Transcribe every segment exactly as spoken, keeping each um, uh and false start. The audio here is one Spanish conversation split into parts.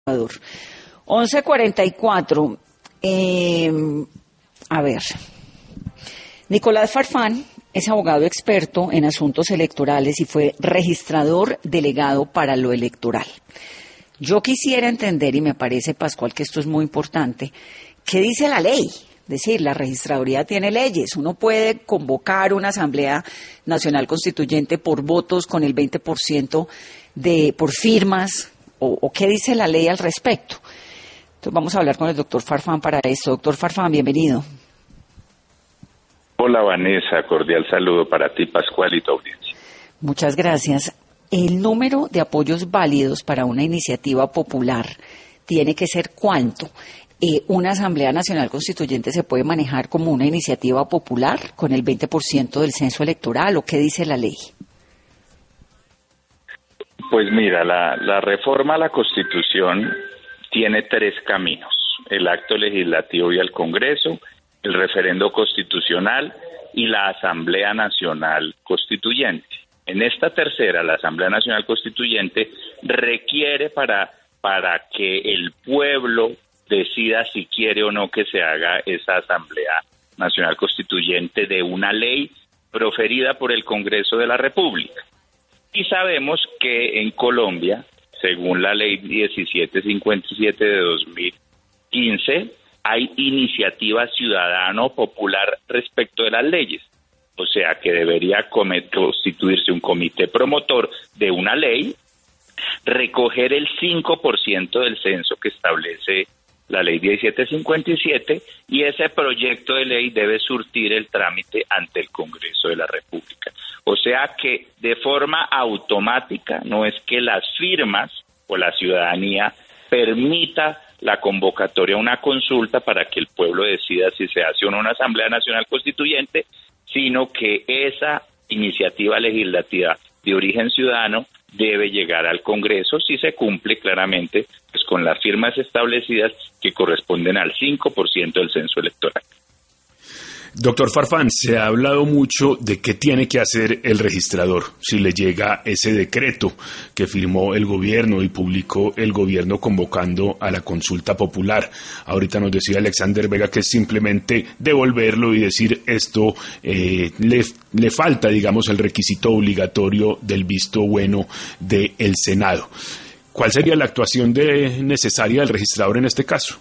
once cuarenta y cuatro. Eh, a ver. Nicolás Farfán es abogado experto en asuntos electorales y fue registrador delegado para lo electoral. Yo quisiera entender, y me parece, Pascual, que esto es muy importante, ¿qué dice la ley? Es decir, la registraduría tiene leyes. Uno puede convocar una Asamblea Nacional Constituyente por votos con el veinte por ciento de, por firmas, o, o qué dice la ley al respecto. Entonces vamos a hablar con el doctor Farfán para esto. Doctor Farfán, bienvenido. Hola Vanessa, cordial saludo para ti, Pascual, y tu audiencia. Muchas gracias. El número de apoyos válidos para una iniciativa popular tiene que ser ¿cuánto? Eh, ¿Una Asamblea Nacional Constituyente se puede manejar como una iniciativa popular con el veinte por ciento del censo electoral o qué dice la ley? Pues mira, la, la reforma a la Constitución tiene tres caminos: el acto legislativo y el Congreso, el referendo constitucional y la Asamblea Nacional Constituyente. En esta tercera, la Asamblea Nacional Constituyente requiere para, para que el pueblo decida si quiere o no que se haga esa Asamblea Nacional Constituyente de una ley proferida por el Congreso de la República. Y sabemos que en Colombia, según la ley diecisiete cincuenta y siete de dos mil quince, hay iniciativa ciudadano popular respecto de las leyes. O sea que debería constituirse un comité promotor de una ley, recoger el cinco por ciento del censo que establece la ley diecisiete cincuenta y siete, y ese proyecto de ley debe surtir el trámite ante el Congreso de la República. O sea que de forma automática, no es que las firmas o la ciudadanía permita la convocatoria a una consulta para que el pueblo decida si se hace o no una Asamblea Nacional Constituyente, sino que esa iniciativa legislativa de origen ciudadano debe llegar al Congreso si se cumple claramente pues con las firmas establecidas que corresponden al cinco por ciento del censo electoral. Doctor Farfán, se ha hablado mucho de qué tiene que hacer el registrador si le llega ese decreto que firmó el gobierno y publicó el gobierno convocando a la consulta popular. Ahorita nos decía Alexander Vega que es simplemente devolverlo y decir esto eh, le, le falta, digamos, el requisito obligatorio del visto bueno del Senado. ¿Cuál sería la actuación de, necesaria del registrador en este caso?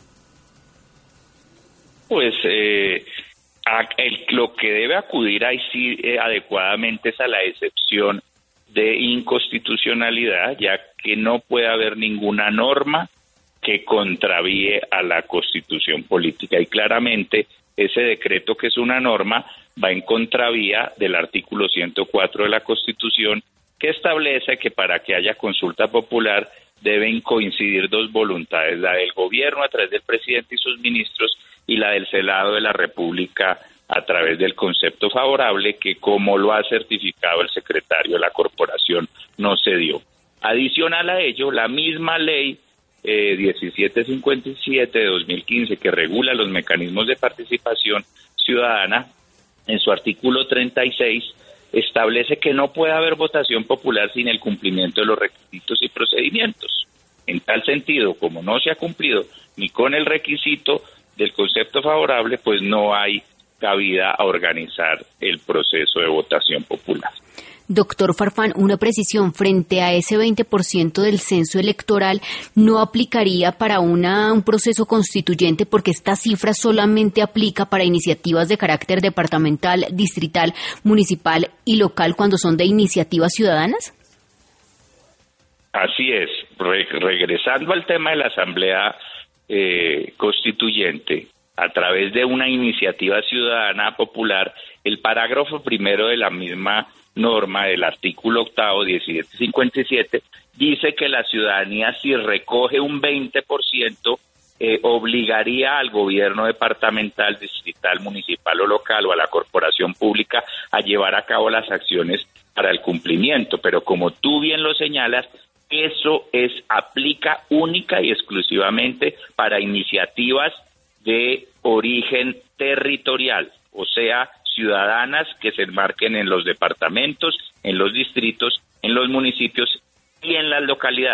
Pues eh... El, lo que debe acudir ahí sí eh, adecuadamente es a la excepción de inconstitucionalidad, ya que no puede haber ninguna norma que contravíe a la Constitución política. Y claramente ese decreto, que es una norma, va en contravía del artículo ciento cuatro de la Constitución, que establece que para que haya consulta popular deben coincidir dos voluntades, la del gobierno a través del presidente y sus ministros y la del Senado de la República a través del concepto favorable, que como lo ha certificado el secretario de la corporación no se dio. Adicional a ello, la misma ley eh, diecisiete cincuenta y siete de dos mil quince, que regula los mecanismos de participación ciudadana, en su artículo treinta y seis establece que no puede haber votación popular sin el cumplimiento de los requisitos y procedimientos. En tal sentido, como no se ha cumplido ni con el requisito del concepto favorable, pues no hay cabida a organizar el proceso de votación popular. Doctor Farfán, una precisión, frente a ese veinte por ciento del censo electoral, ¿no aplicaría para una, un proceso constituyente porque esta cifra solamente aplica para iniciativas de carácter departamental, distrital, municipal y local cuando son de iniciativas ciudadanas? Así es. Re- regresando al tema de la Asamblea eh, Constituyente, a través de una iniciativa ciudadana popular, el parágrafo primero de la misma norma del artículo octavo, diecisiete cincuenta y siete, dice que la ciudadanía, si recoge un veinte por ciento, eh, obligaría al gobierno departamental, distrital, municipal o local o a la corporación pública a llevar a cabo las acciones para el cumplimiento. Pero como tú bien lo señalas, eso es aplica única y exclusivamente para iniciativas de origen territorial, o sea, ciudadanas que se enmarquen en los departamentos, en los distritos, en los municipios y en las localidades.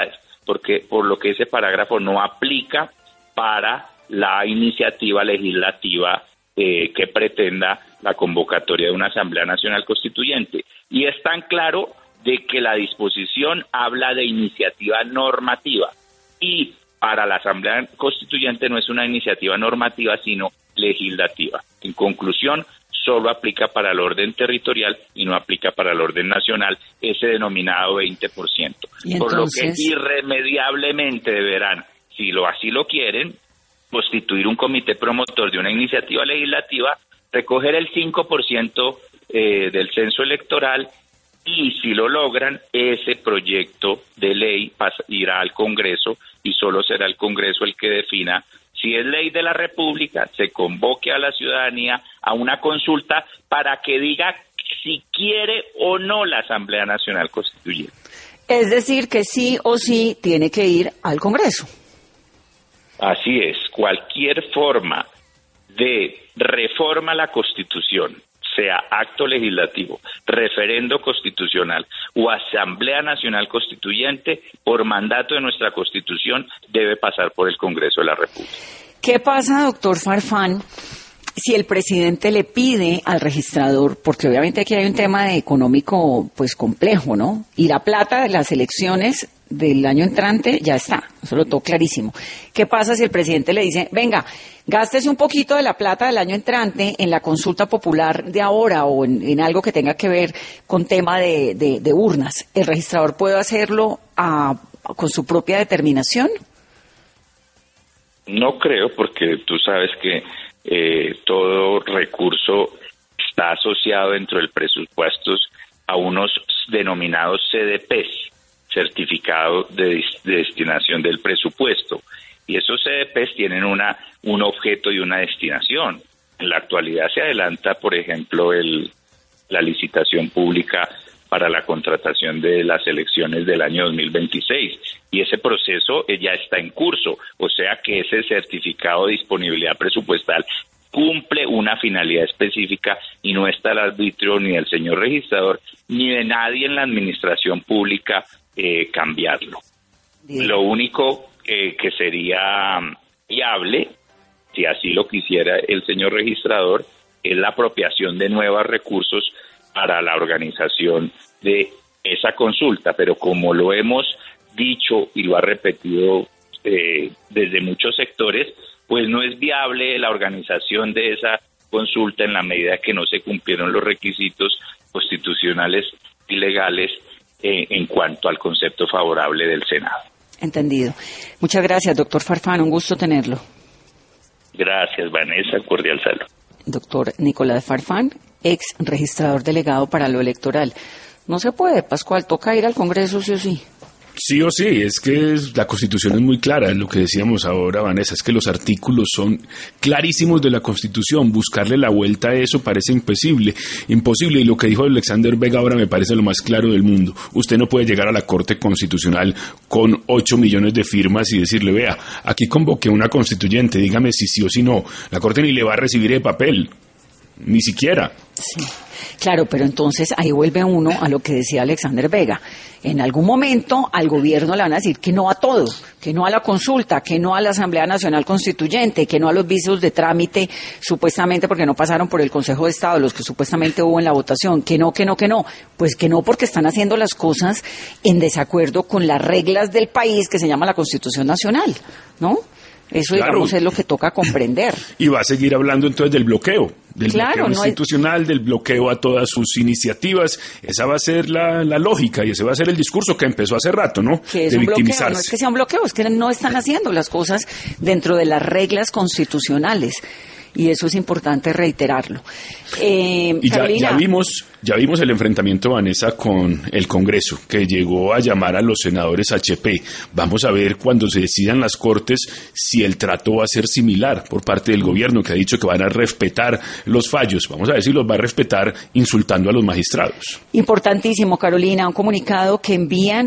porque por lo que ese parágrafo no aplica para la iniciativa legislativa eh, que pretenda la convocatoria de una Asamblea Nacional Constituyente. Y es tan claro de que la disposición habla de iniciativa normativa y para la Asamblea Constituyente no es una iniciativa normativa sino legislativa. En conclusión, solo aplica para el orden territorial y no aplica para el orden nacional ese denominado veinte por ciento. Por lo que irremediablemente deberán, si lo así lo quieren, constituir un comité promotor de una iniciativa legislativa, recoger el cinco por ciento eh, del censo electoral y si lo logran, ese proyecto de ley pasa, irá al Congreso y solo será el Congreso el que defina si es ley de la República, se convoque a la ciudadanía a una consulta para que diga si quiere o no la Asamblea Nacional Constituyente. Es decir, que sí o sí tiene que ir al Congreso. Así es, cualquier forma de reforma a la Constitución, sea acto legislativo, referendo constitucional o Asamblea Nacional Constituyente, por mandato de nuestra Constitución, debe pasar por el Congreso de la República. ¿Qué pasa, doctor Farfán, si el presidente le pide al registrador, porque obviamente aquí hay un tema de económico pues complejo, ¿no? Y la plata de las elecciones del año entrante ya está, eso lo tengo clarísimo. ¿Qué pasa si el presidente le dice, venga, gástese un poquito de la plata del año entrante en la consulta popular de ahora o en, en algo que tenga que ver con tema de, de, de urnas? ¿El registrador puede hacerlo a, con su propia determinación? No creo, porque tú sabes que eh, todo recurso está asociado dentro del presupuesto a unos denominados C D Ps, certificado de, de destinación del presupuesto, y esos C D Ps tienen una un objeto y una destinación. En la actualidad se adelanta, por ejemplo, el la licitación pública para la contratación de las elecciones del año dos mil veintiséis, y ese proceso ya está en curso, o sea que ese certificado de disponibilidad presupuestal cumple una finalidad específica y no está al arbitrio ni del señor registrador ni de nadie en la administración pública eh, cambiarlo. Bien. Lo único eh, que sería viable, si así lo quisiera el señor registrador, es la apropiación de nuevos recursos para la organización de esa consulta, pero como lo hemos dicho y lo ha repetido eh, desde muchos sectores, pues no es viable la organización de esa consulta en la medida que no se cumplieron los requisitos constitucionales y legales eh, en cuanto al concepto favorable del Senado. Entendido. Muchas gracias, doctor Farfán, un gusto tenerlo. Gracias, Vanessa, cordial saludo. Doctor Nicolás Farfán, ex registrador delegado para lo electoral. No se puede, Pascual, toca ir al Congreso sí o sí. Sí o sí, es que la Constitución es muy clara, es lo que decíamos ahora, Vanessa, es que los artículos son clarísimos de la Constitución, buscarle la vuelta a eso parece imposible, imposible, y lo que dijo Alexander Vega ahora me parece lo más claro del mundo. Usted no puede llegar a la Corte Constitucional con ocho millones de firmas y decirle, vea, aquí convoqué una constituyente, dígame si sí o si no. La Corte ni le va a recibir el papel, ni siquiera. Sí. Claro, pero entonces ahí vuelve uno a lo que decía Alexander Vega. En algún momento al gobierno le van a decir que no a todo, que no a la consulta, que no a la Asamblea Nacional Constituyente, que no a los vicios de trámite, supuestamente porque no pasaron por el Consejo de Estado, los que supuestamente hubo en la votación, que no, que no, que no. Pues que no, porque están haciendo las cosas en desacuerdo con las reglas del país que se llama la Constitución Nacional, ¿no? Eso, claro, digamos, es lo que toca comprender. Y va a seguir hablando entonces del bloqueo, del claro, bloqueo no institucional, es... del bloqueo a todas sus iniciativas. Esa va a ser la, la lógica y ese va a ser el discurso que empezó hace rato, ¿no? Que es de un victimizarse. Bloqueo, no es que sea un bloqueo, es que no están haciendo las cosas dentro de las reglas constitucionales. Y eso es importante reiterarlo. Eh, y ya, Carolina, ya vimos ya vimos el enfrentamiento, Vanessa, con el Congreso, que llegó a llamar a los senadores H P. Vamos a ver cuando se decidan las Cortes si el trato va a ser similar por parte del gobierno, que ha dicho que van a respetar los fallos. Vamos a ver si los va a respetar insultando a los magistrados. Importantísimo, Carolina, un comunicado que envían